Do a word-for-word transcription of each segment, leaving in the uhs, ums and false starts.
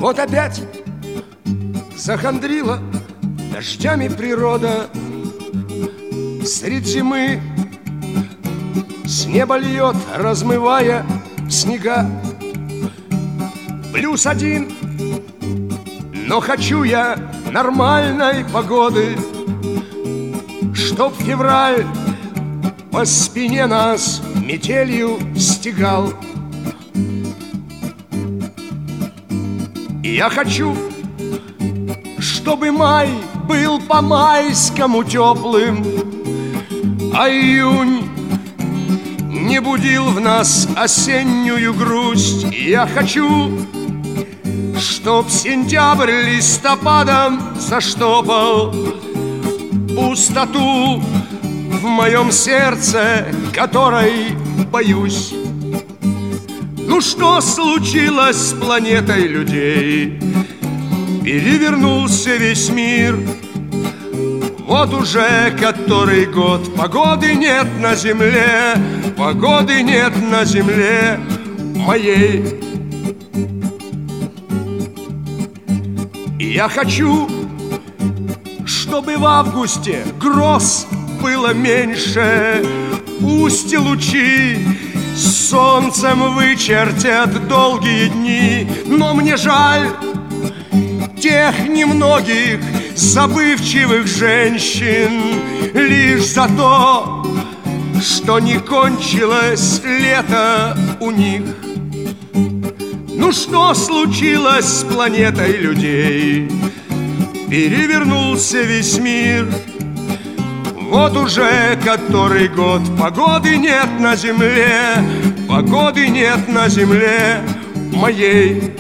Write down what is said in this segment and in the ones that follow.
Вот опять захандрила дождями природа. Средь зимы с неба льет, размывая снега. Плюс один, но хочу я нормальной погоды, чтоб февраль по спине нас метелью стегал. И я хочу, чтобы май был по-майскому теплым, а июнь не будил в нас осеннюю грусть. И я хочу, чтоб сентябрь листопадом заштопал пустоту в моем сердце, которой боюсь. Ну что случилось с планетой людей? Перевернулся весь мир. Вот уже который год погоды нет на земле, погоды нет на земле моей. И я хочу, чтобы в августе гроз было меньше. Пусть лучи с солнцем вычертят долгие дни, но мне жаль тех немногих забывчивых женщин лишь за то, что не кончилось лето у них. Ну что случилось с планетой людей? Перевернулся весь мир. Вот уже который год погоды нет на земле, погоды нет на земле моей.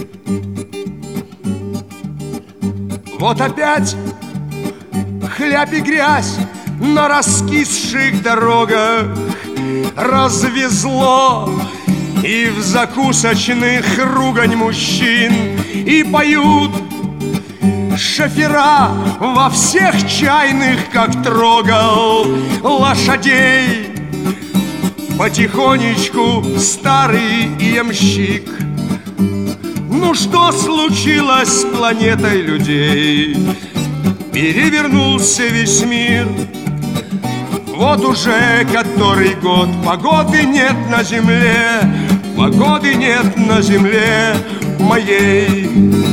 Вот опять хляб и грязь на раскисших дорогах развезло, и в закусочных ругань мужчин, и поют шофера во всех чайных, как трогал лошадей потихонечку старый ямщик. Ну что случилось с планетой людей? Перевернулся весь мир. Вот уже который год погоды нет на земле, погоды нет на земле моей.